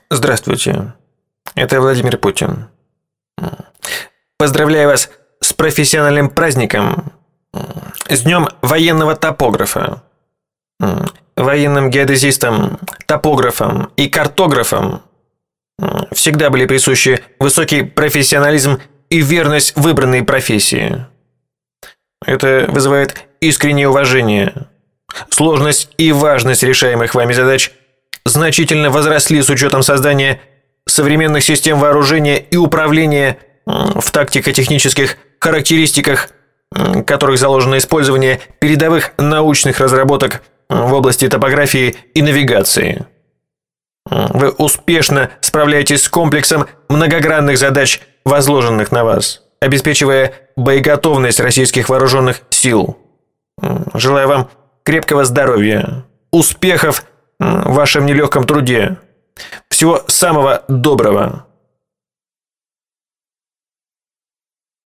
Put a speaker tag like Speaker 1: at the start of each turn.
Speaker 1: Здравствуйте. Это Владимир Путин. Поздравляю вас с профессиональным праздником, с Днем военного топографа. Военным геодезистам, топографам и картографам всегда были присущи высокий профессионализм и верность выбранной профессии. Это вызывает искреннее уважение. Сложность и важность решаемых вами задач значительно возросли с учетом создания современных систем вооружения и управления в тактико-технических характеристиках, которых заложено использование передовых научных разработок в области топографии и навигации. Вы успешно справляетесь с комплексом многогранных задач, возложенных на вас, обеспечивая боеготовность российских вооруженных сил. Желаю вам крепкого здоровья, успехов в вашем нелегком труде. Всего самого доброго.